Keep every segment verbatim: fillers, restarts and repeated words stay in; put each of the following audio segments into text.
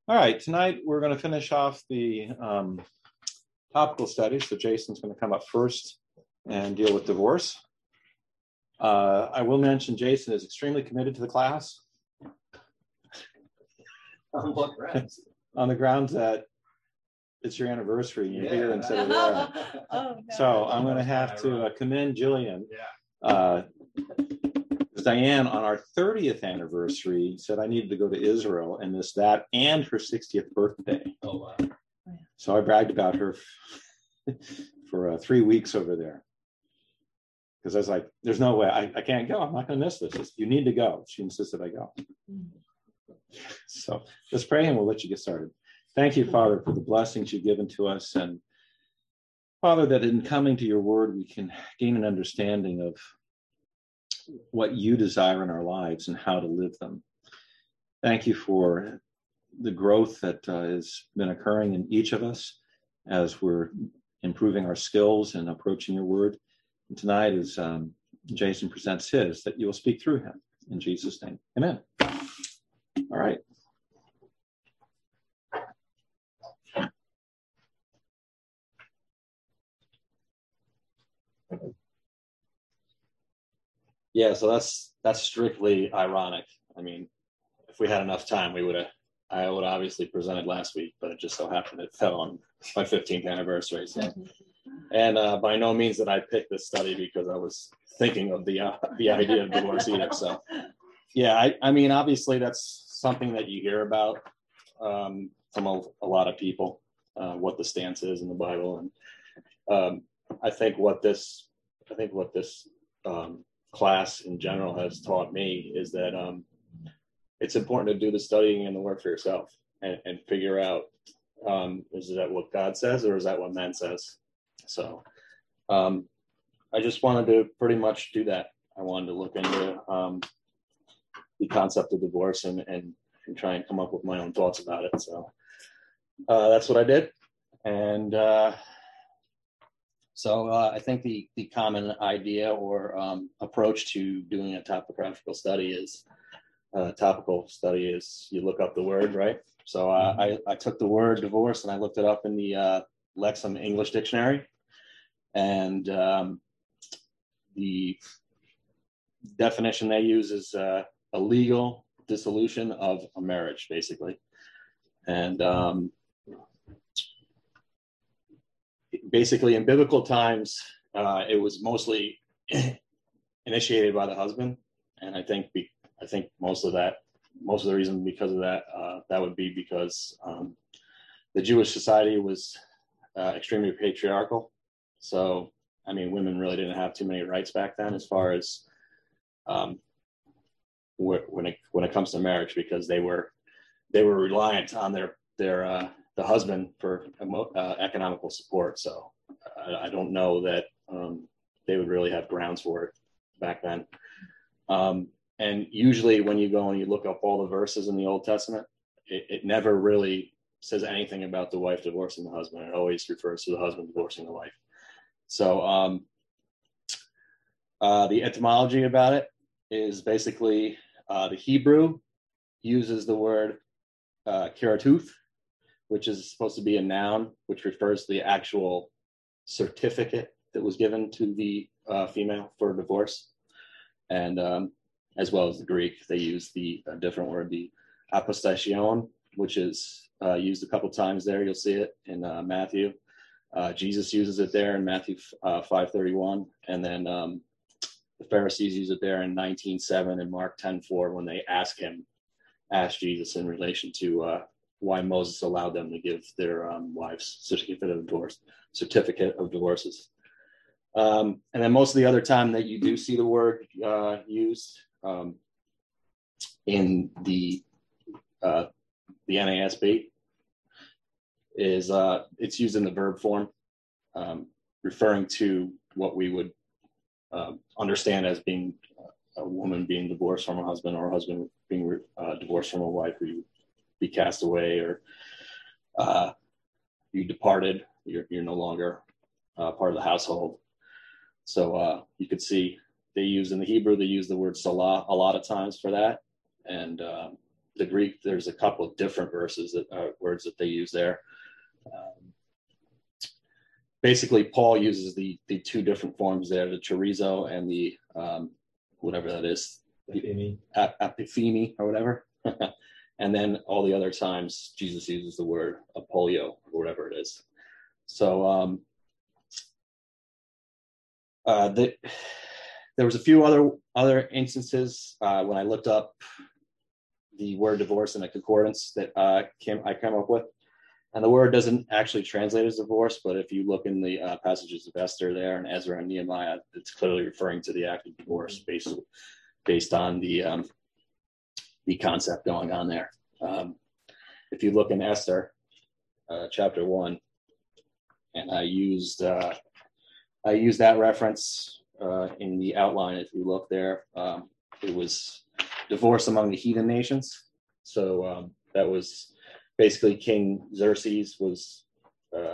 All right, tonight we're going to finish off the um, topical studies. So Jason's going to come up first and deal with divorce. Uh, I will mention Jason is extremely committed to the class. On what grounds? On the grounds that it's your anniversary and you're Yeah. here instead of there. Oh, no. So I'm going to have to uh, commend Jillian. Yeah. Uh, Diane, on our thirtieth anniversary, said I needed to go to Israel and this, that, and her sixtieth birthday. Oh, wow. So I bragged about her f- for uh, three weeks over there. Because I was like, there's no way, I, I can't go. I'm not going to miss this. It's, you need to go. She insisted I go. So let's pray and we'll let you get started. Thank you, Father, for the blessings you've given to us. And Father, that in coming to your word, we can gain an understanding of what you desire in our lives and how to live them. Thank you for the growth that uh, has been occurring in each of us as we're improving our skills and approaching your word. And tonight, as um, Jason presents his, that you will speak through him. In Jesus' name, amen. All right. Yeah, so that's that's strictly ironic. I mean, if we had enough time, we would have. I would have obviously presented last week, but it just so happened it fell on my fifteenth anniversary. So, and uh, by no means did I pick this study because I was thinking of the uh, the idea of divorce either. So, yeah, I, I mean, obviously that's something that you hear about um, from a, a lot of people, uh, what the stance is in the Bible, and um, I think what this, I think what this. Um, class in general has taught me is that um, it's important to do the studying and the work for yourself and, and figure out um, is that what God says or is that what man says? So um, I just wanted to pretty much do that. I wanted to look into um, the concept of divorce and, and, and try and come up with my own thoughts about it. So uh, that's what I did. And uh, So uh, I think the, the common idea or um, approach to doing a topographical study is, uh, topical study is you look up the word, right? So uh, I, I took the word divorce and I looked it up in the uh, Lexham English Dictionary. And um, the definition they use is uh, a legal dissolution of a marriage, basically. And um, basically, in biblical times, uh, it was mostly initiated by the husband, and I think be, I think most of that, most of the reason because of that, uh, that would be because um, the Jewish society was uh, extremely patriarchal. So, I mean, women really didn't have too many rights back then, as far as um, wh- when it when it comes to marriage, because they were they were reliant on their their uh, the husband for uh, economical support. So I, I don't know that um, they would really have grounds for it back then. Um, and usually when you go and you look up all the verses in the Old Testament, it, it never really says anything about the wife divorcing the husband. It always refers to the husband divorcing the wife. So um, uh, the etymology about it is basically uh, the Hebrew uses the word uh, kiratuth, which is supposed to be a noun, which refers to the actual certificate that was given to the uh, female for divorce. And um, as well as the Greek, they use the uh, different word, the apostation, which is uh, used a couple times there. You'll see it in uh, Matthew. Uh, Jesus uses it there in Matthew uh, five thirty-one. And then um, the Pharisees use it there in nineteen seven and Mark ten four when they ask him, ask Jesus in relation to uh, why Moses allowed them to give their um, wives certificate of divorce, certificate of divorces. Um, and then most of the other time that you do see the word uh, used um, in the uh, the N A S B is uh, it's used in the verb form, um, referring to what we would uh, understand as being a woman being divorced from her husband or a husband being uh, divorced from a wife, who you be cast away or uh, you departed, you're, you're no longer uh, part of the household. So uh, you could see they use in the Hebrew, they use the word salah a lot of times for that. And uh, the Greek, there's a couple of different verses that uh, words that they use there. Um, basically, Paul uses the the two different forms there, the chorizo and the um, whatever that is, apophemi or whatever. And then all the other times Jesus uses the word apolio or whatever it is. So um, uh, the, there was a few other other instances uh, when I looked up the word divorce in a concordance that uh, came I came up with. And the word doesn't actually translate as divorce, but if you look in the uh, passages of Esther there and Ezra and Nehemiah, it's clearly referring to the act of divorce based, based on the um, the concept going on there. Um, if you look in Esther, uh, chapter one, and I used uh, I used that reference uh, in the outline. If you look there, um, it was divorce among the heathen nations. So um, that was. Basically, King Xerxes was uh,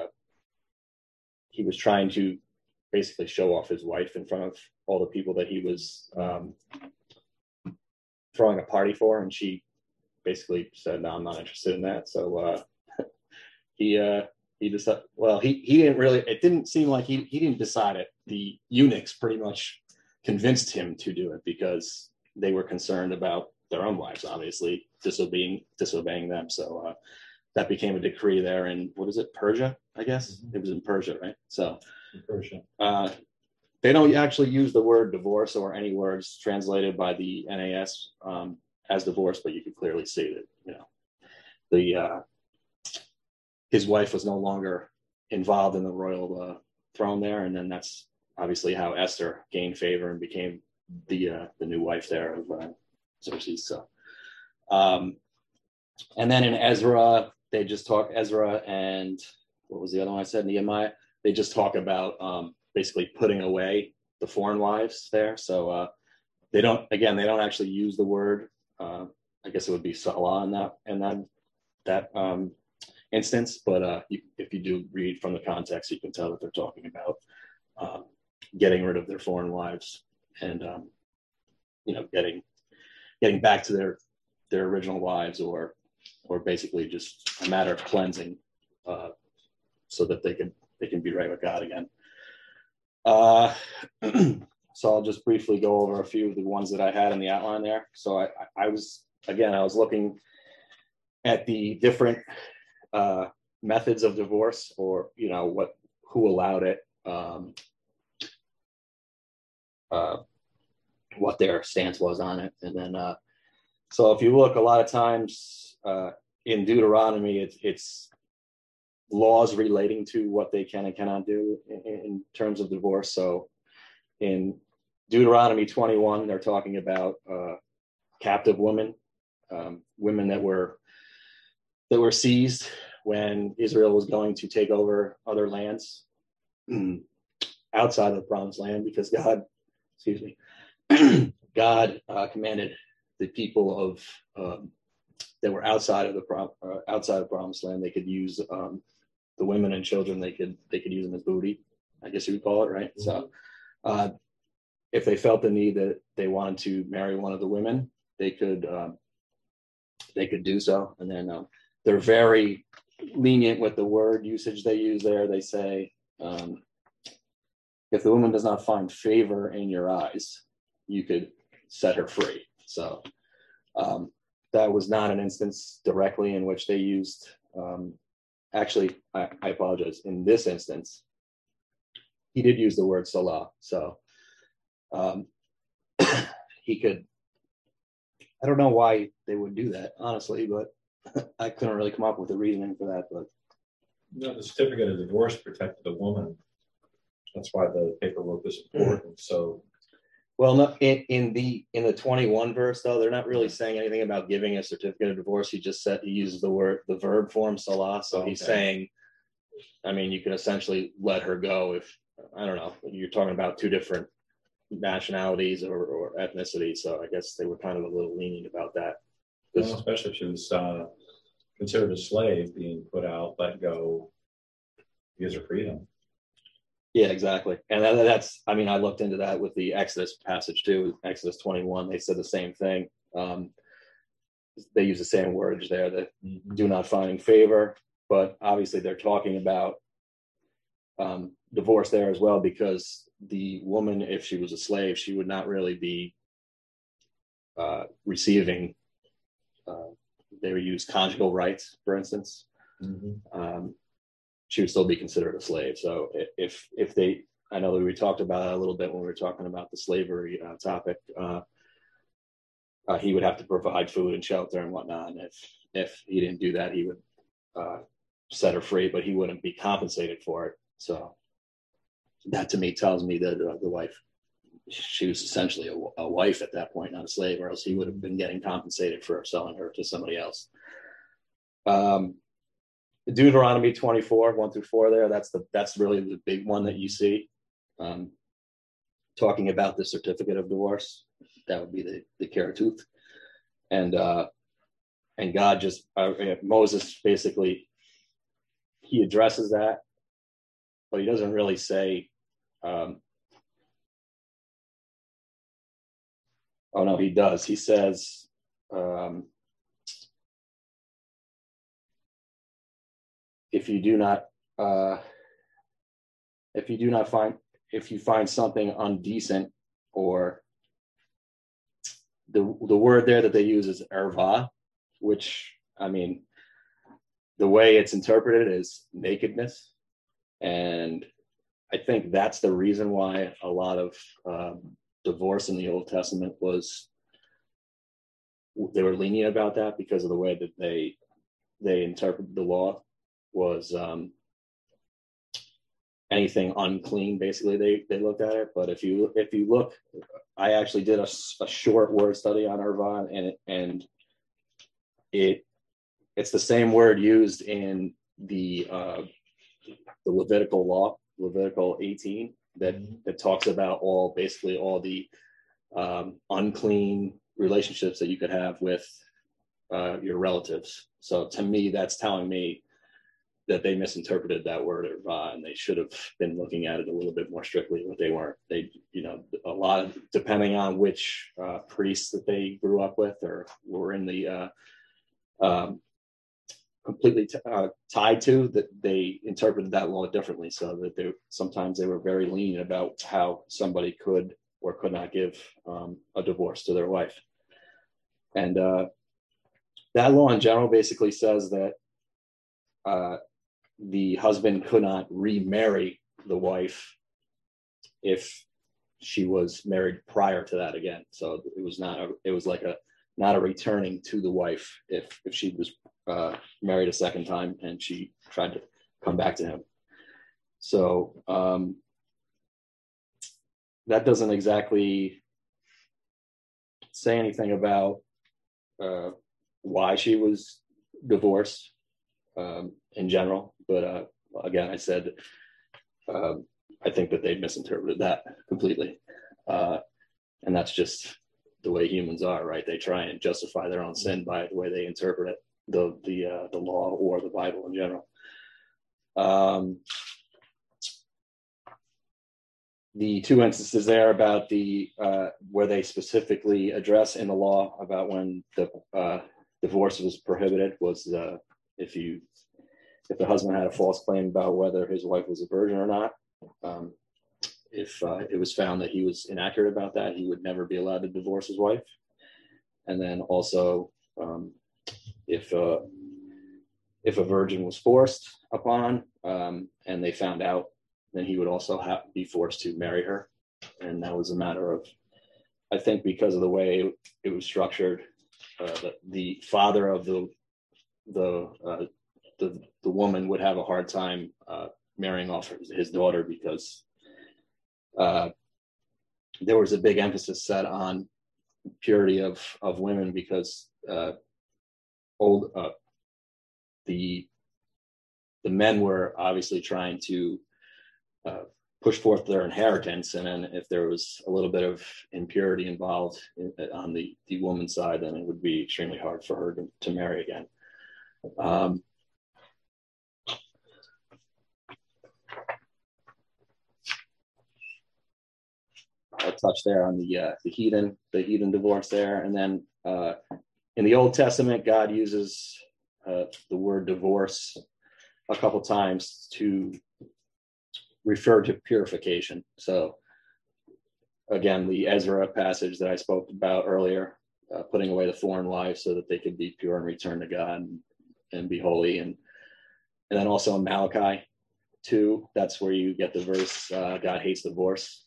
he was trying to basically show off his wife in front of all the people that he was um, throwing a party for, and she basically said, "No, I'm not interested in that." So uh, he uh, he decided. Well, he he didn't really. It didn't seem like he he didn't decide it. The eunuchs pretty much convinced him to do it because they were concerned about their own wives, obviously disobeying disobeying them. So uh, that became a decree there in, what is it, Persia? I guess mm-hmm. It was in Persia, right? So in Persia. Uh, they don't actually use the word divorce or any words translated by the N A S um, as divorce, but you can clearly see that, you know, the uh, his wife was no longer involved in the royal uh, throne there, and then that's obviously how Esther gained favor and became the uh, the new wife there of uh, Xerxes. So, um, and then in Ezra, they just talk Ezra and what was the other one I said? Nehemiah. They just talk about um, basically putting away the foreign wives there. So uh, they don't, again, they don't actually use the word. Uh, I guess it would be salah in that in that that um, instance. But uh, you, if you do read from the context, you can tell that they're talking about um, getting rid of their foreign wives and um, you know getting getting back to their their original wives, or or basically just a matter of cleansing, uh, so that they can they can be right with God again. Uh, so I'll just briefly go over a few of the ones that I had in the outline there. So I, I was again I was looking at the different uh, methods of divorce, or you know what who allowed it, um, uh, what their stance was on it, and then. Uh, So if you look, a lot of times uh, in Deuteronomy, it's, it's laws relating to what they can and cannot do in, in terms of divorce. So in Deuteronomy twenty-one, they're talking about uh, captive women, um, women that were that were seized when Israel was going to take over other lands outside of the Promised Land, because God, excuse me, God uh, commanded the people of um, that were outside of the pro- uh, outside of Promised Land, they could use um, the women and children. They could they could use them as booty, I guess you would call it, right? Mm-hmm. So, uh, if they felt the need that they wanted to marry one of the women, they could um, they could do so. And then um, they're very lenient with the word usage they use there. They say, um, if the woman does not find favor in your eyes, you could set her free. So um, that was not an instance directly in which they used, um, actually, I, I apologize. In this instance, he did use the word salah. So um, he could, I don't know why they would do that, honestly, but I couldn't really come up with a reasoning for that. But no, the certificate of divorce protected the woman. That's why the paperwork was important. So Well, no, in, in the in the twenty-one verse, though, they're not really saying anything about giving a certificate of divorce. He just said he uses the word, the verb form salah. So okay. He's saying, I mean, you can essentially let her go if, I don't know, you're talking about two different nationalities or, or ethnicities. So I guess they were kind of a little lenient about that. Well, especially if she was uh, considered a slave, being put out, let go, gives her freedom. Yeah, exactly. And that, that's, I mean, I looked into that with the Exodus passage too, Exodus twenty-one. They said the same thing. Um, they use the same words there that Mhm. do not find favor, but obviously they're talking about um, divorce there as well, because the woman, if she was a slave, she would not really be uh, receiving. Uh, they would use conjugal rights, for instance. Mhm. Um, she would still be considered a slave. So if if they, I know that we talked about it a little bit when we were talking about the slavery uh, topic. Uh, uh, he would have to provide food and shelter and whatnot. And if if he didn't do that, he would uh, set her free, but he wouldn't be compensated for it. So that to me tells me that uh, the wife, she was essentially a, a wife at that point, not a slave, or else he would have been getting compensated for selling her to somebody else. Um, Deuteronomy twenty-four, one through four there, that's the that's really the big one that you see. Um, talking about the certificate of divorce, that would be the, the Kerethuth. And uh, and God just, uh, Moses basically, he addresses that, but he doesn't really say, um, oh no, he does. He says, um, if you do not, uh, if you do not find, if you find something undecent, or the the word there that they use is erva, which, I mean, the way it's interpreted is nakedness. And I think that's the reason why a lot of um, divorce in the Old Testament was, they were lenient about that, because of the way that they they interpreted the law was um, anything unclean. Basically, they they looked at it. But if you if you look, I actually did a, a short word study on erva, and it, and it it's the same word used in the uh, the Levitical law, Levitical eighteen, that mm-hmm. that talks about all basically all the um, unclean relationships that you could have with uh, your relatives. So to me, that's telling me that they misinterpreted that word erva, and they should have been looking at it a little bit more strictly, but they weren't. They, you know, a lot of, depending on which uh, priests that they grew up with or were in the uh, um, completely t- uh, tied to, that they interpreted that law differently. So that they sometimes they were very lenient about how somebody could or could not give um, a divorce to their wife. And uh, that law in general basically says that uh, the husband could not remarry the wife if she was married prior to that again. So it was not a, it was like a not a returning to the wife if if she was uh, married a second time and she tried to come back to him. So um, that doesn't exactly say anything about uh, why she was divorced um, in general. But uh, again, I said, uh, I think that they misinterpreted that completely. Uh, and that's just the way humans are, right? They try and justify their own sin by the way they interpret it, the the uh, the law or the Bible in general. Um, the two instances there about the uh, where they specifically address in the law about when the uh, divorce was prohibited was uh, if you if the husband had a false claim about whether his wife was a virgin or not. Um, if uh, it was found that he was inaccurate about that, he would never be allowed to divorce his wife. And then also, um, if uh, if a virgin was forced upon um, and they found out, then he would also have be forced to marry her. And that was a matter of, I think, because of the way it was structured, uh, the, the father of the the, uh, the the woman would have a hard time uh, marrying off his daughter, because uh, there was a big emphasis set on purity of of women, because uh, old uh, the the men were obviously trying to uh, push forth their inheritance, and then if there was a little bit of impurity involved in, on the the woman's side, then it would be extremely hard for her to, to marry again. Um, I touched there on the uh, the heathen the heathen divorce there, and then uh, in the Old Testament, God uses uh, the word divorce a couple times to refer to purification. So again, the Ezra passage that I spoke about earlier, uh, putting away the foreign wives so that they could be pure and return to God and, and be holy. And, and then also in Malachi two, that's where you get the verse, uh, God hates divorce.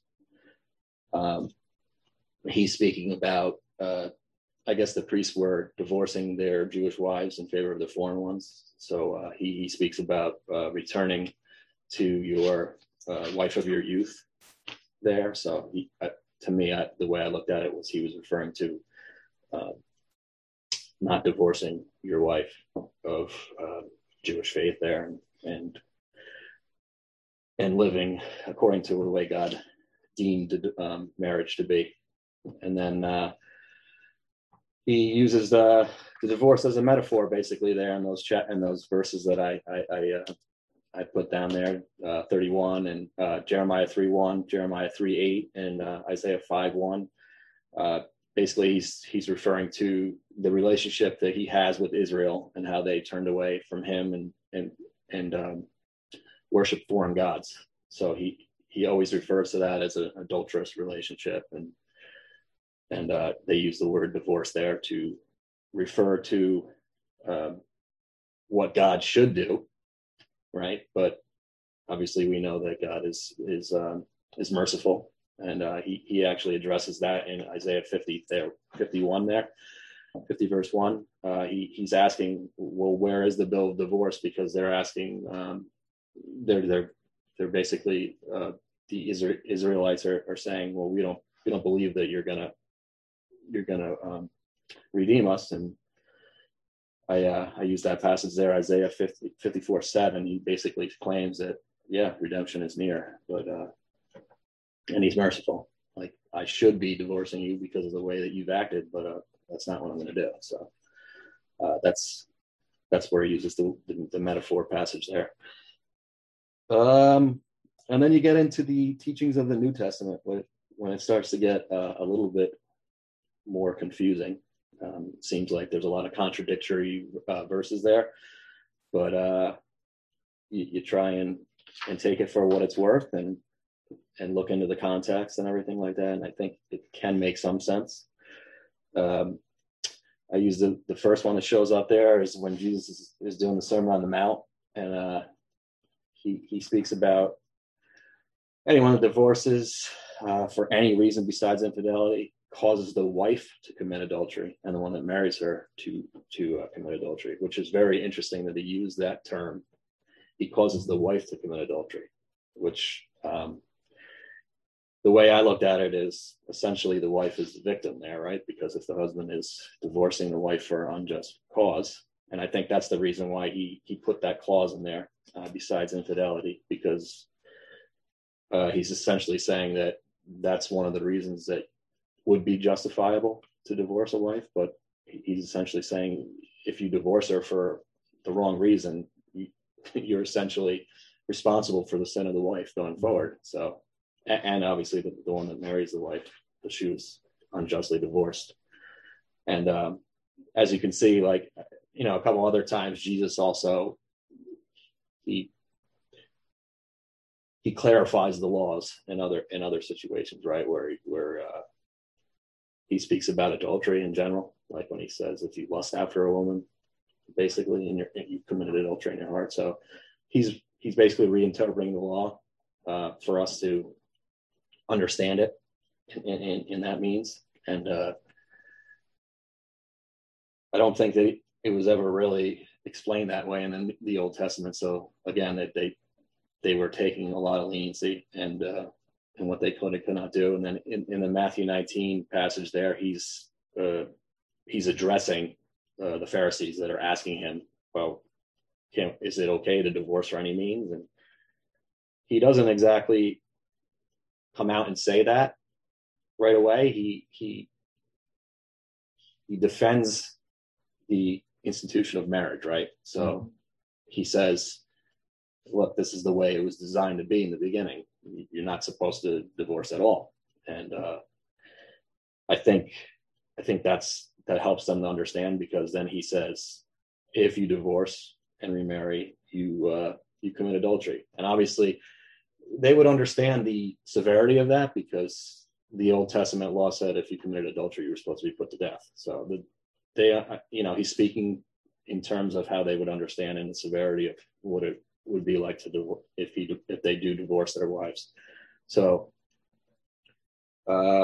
Um, he's speaking about, uh, I guess the priests were divorcing their Jewish wives in favor of the foreign ones. So uh, he, he speaks about uh, returning to your uh, wife of your youth there. So he, uh, to me, I, the way I looked at it was he was referring to uh, not divorcing your wife of uh, Jewish faith there, and, and and living according to the way God deemed um, marriage to be. And then uh, he uses the, the divorce as a metaphor, basically, there in those chat in those verses that I I, I uh, I put down there, uh, thirty-one and uh, Jeremiah three one, Jeremiah three eight, and uh, Isaiah five one. Uh, basically, he's he's referring to the relationship that he has with Israel and how they turned away from him and and and um, worship foreign gods. So he he always refers to that as an adulterous relationship, and and uh, they use the word divorce there to refer to um, what God should do. Right, but obviously we know that God is is um, is merciful, and uh, he he actually addresses that in Isaiah fifty there, fifty-one there, fifty verse one. Uh, he he's asking, well, where is the bill of divorce? Because they're asking, um, they're they're they're basically uh, the Isra- Israelites are, are saying, well, we don't we don't believe that you're gonna you're gonna um, redeem us. And I uh, I use that passage there, Isaiah fifty, fifty-four seven. He basically claims that, yeah, redemption is near, but uh, and he's merciful. Like, I should be divorcing you because of the way that you've acted, but uh, that's not what I'm going to do. So uh, that's that's where he uses the, the, the metaphor passage there. Um, and then you get into the teachings of the New Testament when, when it starts to get uh, a little bit more confusing. Um, it seems like there's a lot of contradictory uh, verses there, but uh, you, you try and, and take it for what it's worth and and look into the context and everything like that. And I think it can make some sense. Um, I use the, the first one that shows up there is when Jesus is, is doing the Sermon on the Mount, and uh, he he speaks about anyone that divorces uh, for any reason besides infidelity causes the wife to commit adultery, and the one that marries her to to uh, commit adultery, which is very interesting that he used that term. He causes the wife to commit adultery, which um, the way I looked at it is essentially the wife is the victim there, right? Because if the husband is divorcing the wife for unjust cause, and I think that's the reason why he he put that clause in there uh, besides infidelity, because uh, he's essentially saying that that's one of the reasons that would be justifiable to divorce a wife, but he's essentially saying if you divorce her for the wrong reason, you're essentially responsible for the sin of the wife going forward. So, and obviously the, the one that marries the wife, that she was unjustly divorced. And um, as you can see, like, you know, a couple other times, Jesus also, he he clarifies the laws in other in other situations, right? Where where uh, he speaks about adultery in general, like when he says, if you lust after a woman, basically, and, you're, and you've committed adultery in your heart. So he's he's basically reinterpreting the law uh, for us to understand it in, in, in that means. And uh, I don't think that it was ever really explained that way in the, the Old Testament. So again, that they they were taking a lot of leniency and uh, and what they could and could not do. And then in, in the Matthew nineteen passage there, he's uh, he's addressing uh, the Pharisees that are asking him, well, can, is it okay to divorce for any means? And he doesn't exactly come out and say that right away. He he he defends the institution of marriage, right? So mm-hmm. he says, look, this is the way it was designed to be in the beginning. You're not supposed to divorce at all. And uh, I think I think that's that helps them to understand, because then he says, if you divorce and remarry, you uh, you commit adultery. And obviously, they would understand the severity of that, because the Old Testament law said if you committed adultery, you were supposed to be put to death. So the, they, uh, you know, he's speaking in terms of how they would understand and the severity of what it would be like to divorce if he if they do divorce their wives. So, uh,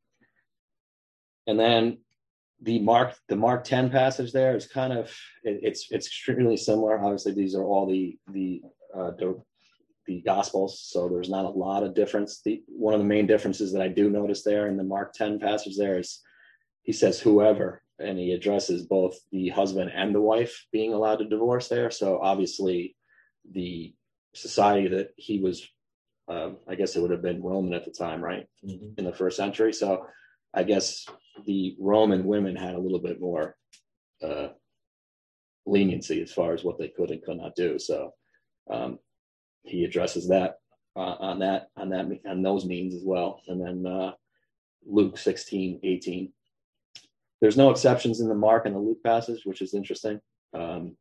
and then the Mark the Mark ten passage there is kind of it, it's it's extremely similar. Obviously, these are all the the uh, the, the Gospels, so there's not a lot of difference. The one of the main differences that I do notice there in the Mark ten passage there is he says whoever, and he addresses both the husband and the wife being allowed to divorce there. So obviously, the society that he was, um, I guess it would have been Roman at the time, right, mm-hmm. in the first century. So I guess the Roman women had a little bit more uh, leniency as far as what they could and could not do. So um, he addresses that uh, on that on that on those means as well. And then uh, Luke sixteen eighteen. There's no exceptions in the Mark and the Luke passage, which is interesting. Um,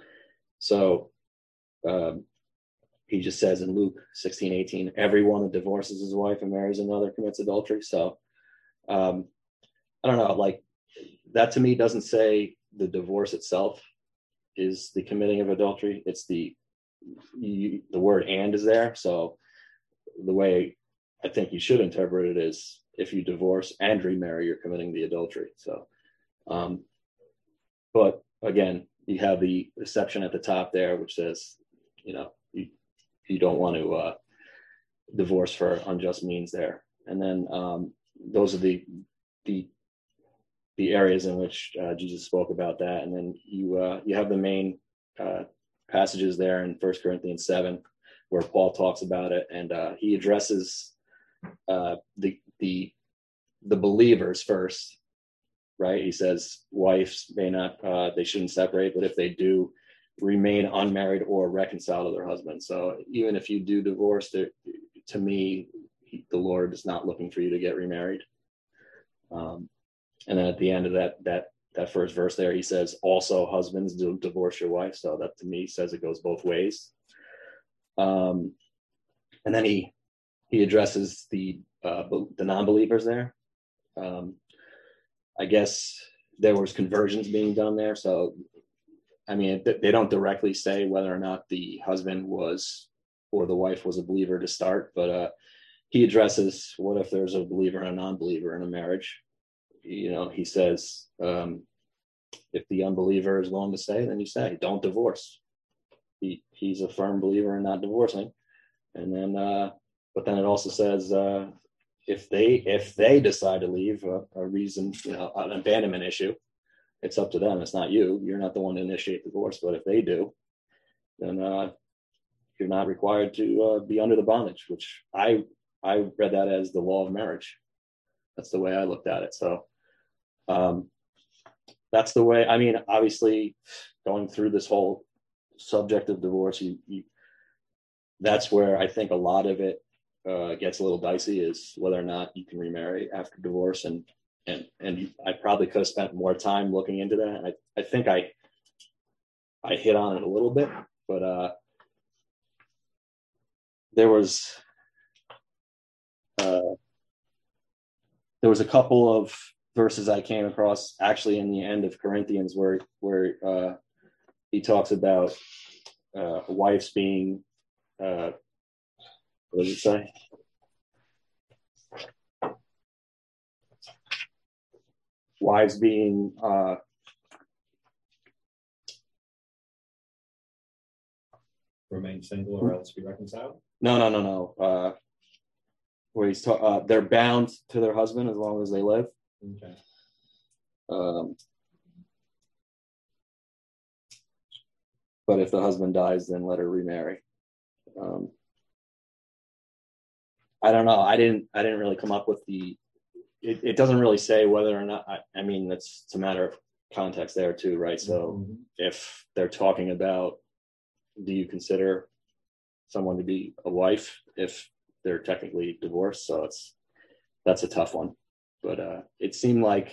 so um, he just says in Luke sixteen eighteen, everyone that divorces his wife and marries another commits adultery. So um, I don't know, like that to me doesn't say the divorce itself is the committing of adultery. It's the you, the word "and" is there. So the way I think you should interpret it is, if you divorce and remarry, you're committing the adultery. So, um, but again, you have the exception at the top there, which says, you know, you you don't want to uh, divorce for unjust means there. And then um, those are the the the areas in which uh, Jesus spoke about that. And then you uh, you have the main uh, passages there in First Corinthians seven, where Paul talks about it, and uh, he addresses uh, the the the believers first, right? He says wives may not, uh, they shouldn't separate, but if they do, remain unmarried or reconcile to their husband. So even if you do divorce, to me, he, the Lord is not looking for you to get remarried. Um, and then at the end of that that that first verse there, he says, also husbands, do divorce your wife. So that to me says it goes both ways. Um, and then he he addresses the uh, the non-believers there. Um, I guess there was conversions being done there. So, I mean, they don't directly say whether or not the husband was or the wife was a believer to start, but uh, he addresses what if there's a believer and a non-believer in a marriage. You know, he says, um, if the unbeliever is willing to stay, then you say, don't divorce. He he's a firm believer in not divorcing. And then, uh, but then it also says, uh, if they if they decide to leave, a, a reason, you know, an abandonment issue, it's up to them. It's not you. You're not the one to initiate divorce. But if they do, then uh, you're not required to uh, be under the bondage, which I I read that as the law of marriage. That's the way I looked at it. So um, that's the way. I mean, obviously, going through this whole subject of divorce, you, you that's where I think a lot of it uh, gets a little dicey, is whether or not you can remarry after divorce. And and and I probably could have spent more time looking into that. And I, I think I I hit on it a little bit, but uh, there was uh, there was a couple of verses I came across actually in the end of Corinthians where where uh, he talks about uh, wives being uh, what does it say? Wives being uh, remain single or else be reconciled. No, no, no, no. Uh, where he's ta- uh, they're bound to their husband as long as they live. Okay. Um, but if the husband dies, then let her remarry. Um, I don't know. I didn't. I didn't really come up with the. It, it doesn't really say whether or not. I, I mean, it's, it's a matter of context there too, right? So mm-hmm. if they're talking about, do you consider someone to be a wife if they're technically divorced? So it's that's a tough one. But uh, it seemed like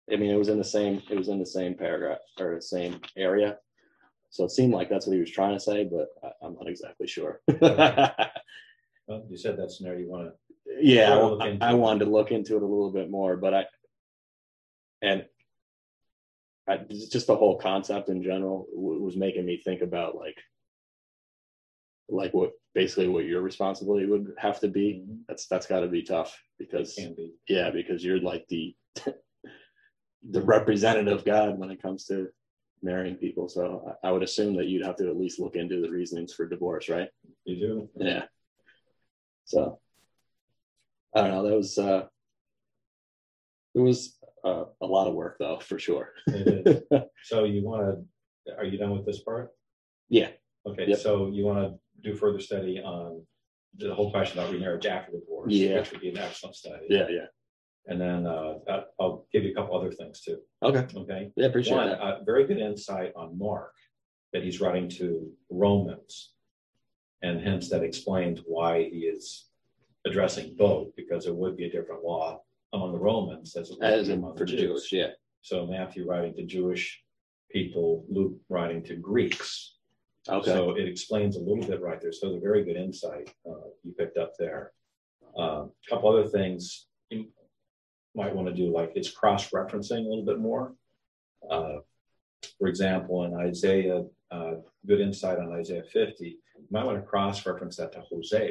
I mean, it was in the same, it was in the same paragraph or the same area. So it seemed like that's what he was trying to say, but I, I'm not exactly sure. Well, you said that's an area you want to. Yeah, I, I, I wanted to look into it a little bit more, but I, and I, just the whole concept in general was making me think about like, like what basically what your responsibility would have to be. Mm-hmm. That's that's got to be tough because can be. Yeah, because you're like the the representative God when it comes to marrying people. So I, I would assume that you'd have to at least look into the reasonings for divorce, right? You do, yeah. So I don't know. That was uh, it was uh, a lot of work though, for sure. It is. So you want to? Are you done with this part? Yeah. Okay. Yep. So you want to do further study on the whole question about remarriage after divorce, yeah. which would be an excellent study. Yeah, yeah. And then uh, I'll give you a couple other things too. Okay. Okay. Yeah, appreciate One, that. Uh, very good insight on Mark that he's writing to Romans, and hence that explains why he is addressing both, because there would be a different law among the Romans as, it as in among for the the Jews. Yeah. So Matthew writing to Jewish people, Luke writing to Greeks. Okay. So it explains a little bit right there. So the very good insight uh, you picked up there. A um, couple other things you might want to do, like it's cross-referencing a little bit more. Uh, for example, in Isaiah, uh, good insight on Isaiah fifty, you might want to cross-reference that to Hosea.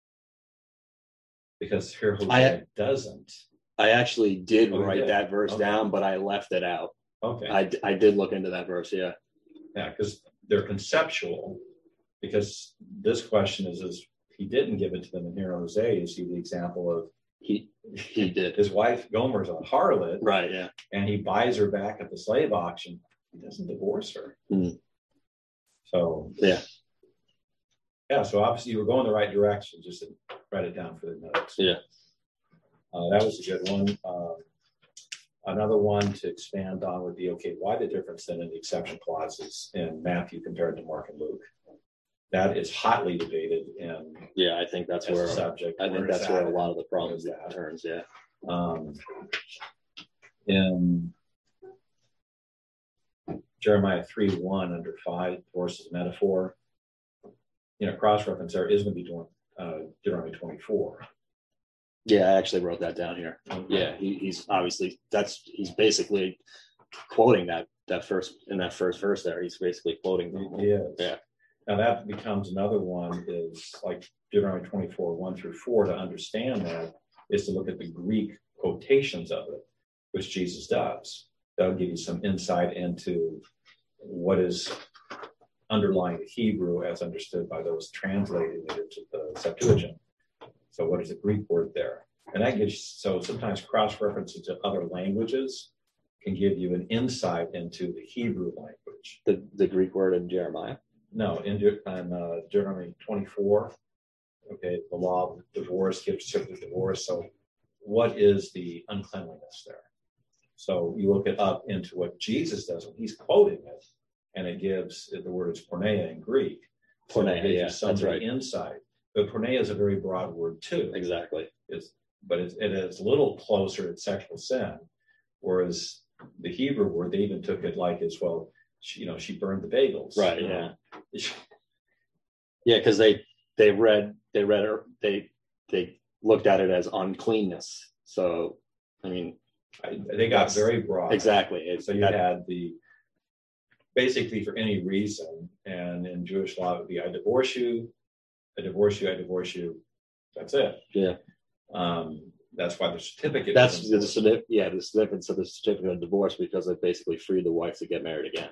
Because here Hosea I, doesn't. I actually did oh, write did. that verse okay. down, but I left it out. Okay. I, I did look into that verse, yeah. Yeah, because they're conceptual. Because this question is, is he didn't give it to them, and here Hosea you see the example of he he did. His wife Gomer's a harlot, right? Yeah, and he buys her back at the slave auction. He doesn't divorce her. Mm. So yeah, yeah. So obviously you were going the right direction. Just to write it down for the notes. Yeah, uh, that was a good one. Um, another one to expand on would be, okay, why the difference then in the exception clauses in Matthew compared to Mark and Luke? That is hotly debated in yeah. I think that's where subject. I think that's where a lot of the problems that turns. Yeah. Um, in Jeremiah three one under five, divorce is metaphor. You know, cross reference there is going to be doing uh, Deuteronomy twenty-four. Yeah, I actually wrote that down here. Okay. Yeah, he, he's obviously that's he's basically quoting that that first in that first verse there. He's basically quoting them. He is. Yeah. Now that becomes another one is like Deuteronomy twenty-four, one through four. To understand that is to look at the Greek quotations of it, which Jesus does. That'll give you some insight into what is underlying the Hebrew as understood by those translating it into the Septuagint. So what is the Greek word there? And that gives, so sometimes cross-references to other languages can give you an insight into the Hebrew language. The the Greek word in Jeremiah? No, in, in uh, Deuteronomy twenty-four, okay, the law of divorce gives certificate of divorce. So what is the uncleanliness there? So you look it up into what Jesus does when he's quoting it, and it gives, the word is porneia in Greek. So porneia, it gives yeah, you some that's right. insight. But porneia is a very broad word too. Exactly. It's, but it's, it is a little closer to sexual sin, whereas the Hebrew word, they even took it like as well, she, you know, she burned the bagels. Right, you yeah. know? Yeah, because they they read they read it they they looked at it as uncleanness. So I mean, I, they got very broad. Exactly. It, so you that, had the basically for any reason, and in Jewish law it would be I divorce you, I divorce you, I divorce you. That's it. Yeah. Um, that's why the certificate. That's the certificate. Yeah, the significance of the certificate of divorce, because it basically freed the wife to get married again.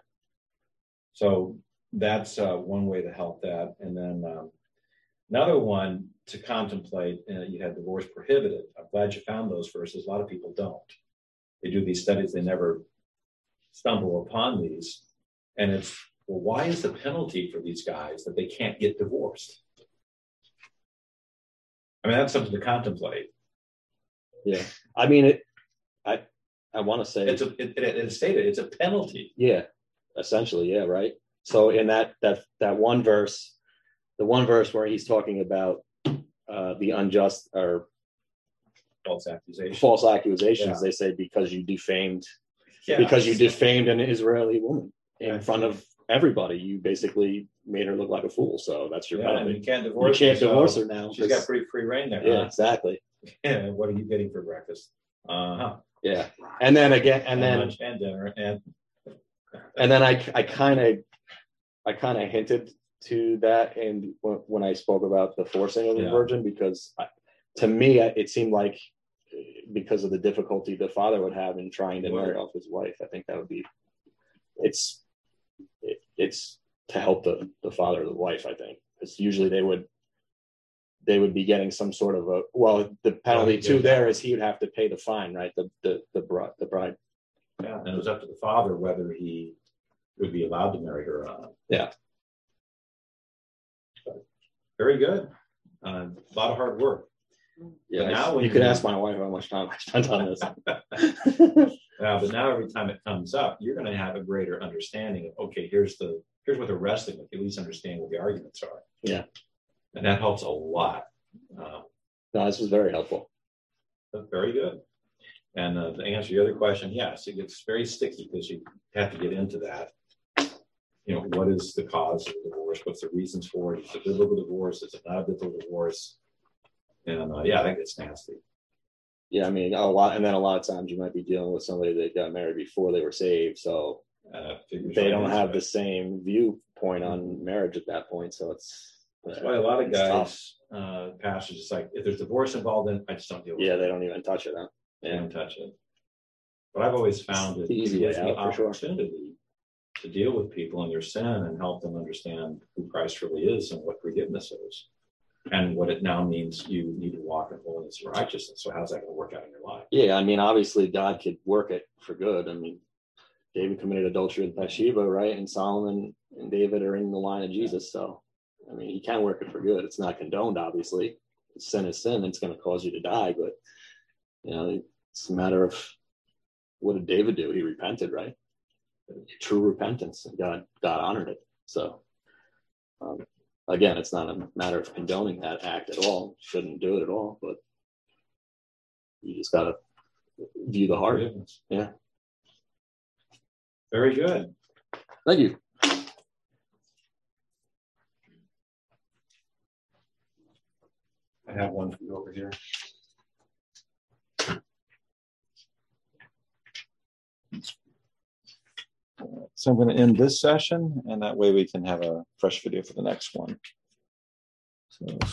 So that's uh, one way to help that. And then um, another one to contemplate, uh, you had divorce prohibited. I'm glad you found those verses. A lot of people don't. They do these studies, they never stumble upon these. And it's, well, why is the penalty for these guys that they can't get divorced? I mean, that's something to contemplate. Yeah. I mean, it, I, I want to say it's a, it, it, it's stated, it's a penalty. Yeah. Essentially. Yeah. Right. So in that, that, that one verse, the one verse where he's talking about uh, the unjust or false accusations, false accusations, yeah. They say, because you defamed Yeah. because you defamed an Israeli woman in Yeah. front of everybody. You basically made her look like a fool. So that's your Yeah, and penalty. you can't You divorce can't her, so divorce her now. She's 'cause- got pretty free reign there. yeah, huh? exactly. Yeah, what are you getting for breakfast? Uh-huh. Yeah. And then again, and And then lunch and dinner and and then I I kind of I kind of hinted to that and when, when I spoke about the forcing of the Yeah. virgin, because I, to me I- it seemed like uh, because of the difficulty the father would have in trying to Would. marry off his wife, I think that would be it's it, it's to help the the father or the wife, I think, because usually they would they would be getting some sort of a well the penalty Yeah, too yeah. there is he would have to pay the fine, right? The the the bride the bride. yeah, and it was up to the father whether he would be allowed to marry her or not. Yeah. Very good. Uh, a lot of hard work. Yeah, But now I- when you could you- ask my wife how much time I spent on this. Yeah, but now every time it comes up, you're going to have a greater understanding of, okay, here's the here's what they're wrestling with. You at least understand what the arguments are. Yeah. And that helps a lot. Uh, No, this was very helpful. That's very good. And uh, to answer your other question, yes, it gets very sticky because you have to get into that. You know, what is the cause of the divorce? What's the reasons for it? Is it a biblical divorce? Is it not a biblical divorce? And uh, yeah, that gets nasty. Yeah, I mean, a lot, and then a lot of times you might be dealing with somebody that got married before they were saved, so Uh, figures they right don't into have it. the same viewpoint on marriage at that point. So it's That's why a lot of it's tough. guys, uh, pastors, just like, if there's divorce involved, then I just don't deal with Yeah, it. they don't even touch it. Huh? They Yeah, don't touch it. But I've always found It's it the easy gives way me out, for sure. opportunity to deal with people in their sin and help them understand who Christ really is and what forgiveness is, and what it now means you need to walk in holiness and righteousness. So how's that going to work out in your life? yeah. I mean, obviously, God could work it for good. I mean, David committed adultery with Bathsheba, right? And Solomon and David are in the line of Jesus. So, I mean, he can work it for good. It's not condoned, obviously. Sin is sin. It's going to cause you to die, but you know, it's a matter of what did David do? He repented, right? True repentance, and God God honored it. So, um, again, it's not a matter of condoning that act at all. Shouldn't do it at all, but you just got to view the heart. Forgiveness. Yeah. Very good. Thank you. I have one for you over here. So I'm going to end this session, and that way we can have a fresh video for the next one. So.